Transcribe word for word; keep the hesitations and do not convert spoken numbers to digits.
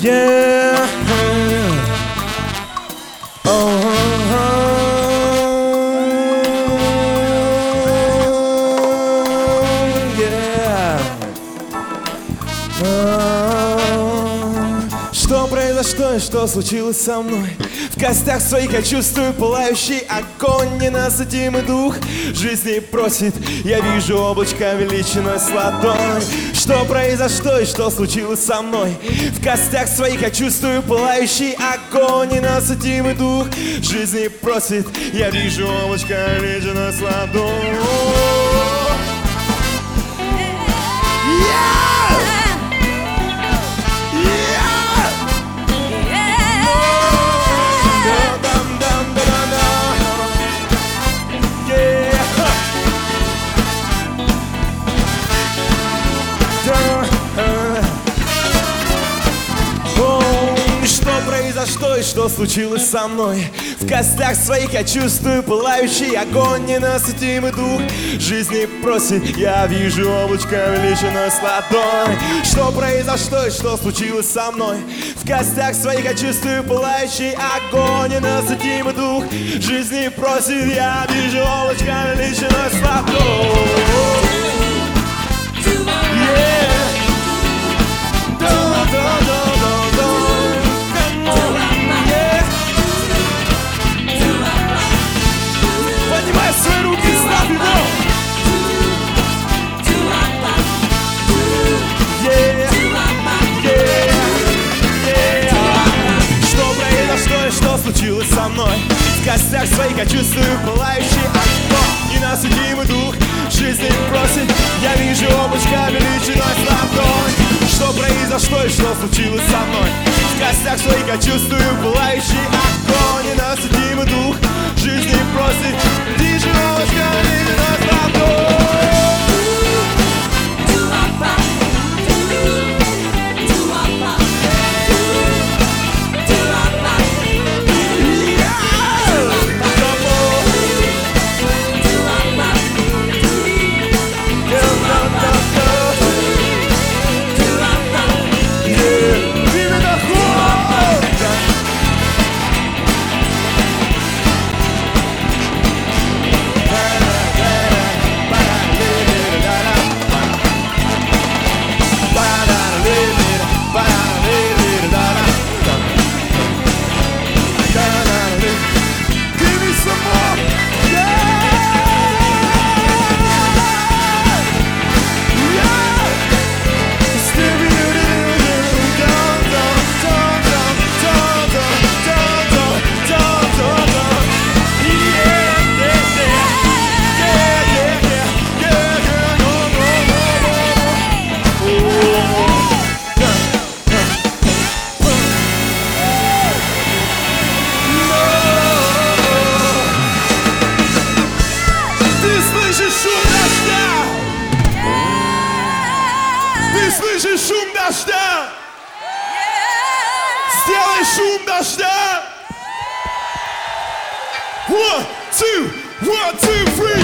Yeah. Oh, oh, oh. Yeah. Oh. Что произошло и что случилось со мной? В костях своих я чувствую пылающий огонь, ненасытимый дух жизни просит. Я вижу облачко величиной с ладонь. Что произошло и что случилось со мной? В костях своих я чувствую пылающий огонь, ненасытимый дух жизни просит. Я вижу облачко величиной с ладонь. Что и что случилось со мной? В костях своих я чувствую пылающий огонь, ненасытимый дух жизни просит. Я вижу облачко величиной с ладонь. Что произошло и что случилось со мной? В костях своих я чувствую пылающий огонь, ненасытимый дух жизни просит. Я вижу облачко величиной с ладонь. Случилось со мной? В костях своих я чувствую пылающий огонь, ненасытимый дух жизни просит. Я вижу облачко величиной с ладонь. Что произошло и что случилось со мной? В костях своих я чувствую пылающий огонь, ненасытимый дух жизни просит. Вижу облачко величиной с ладонь. Слышишь шум дождя? Сделай шум дождя! One, two, one, two, three.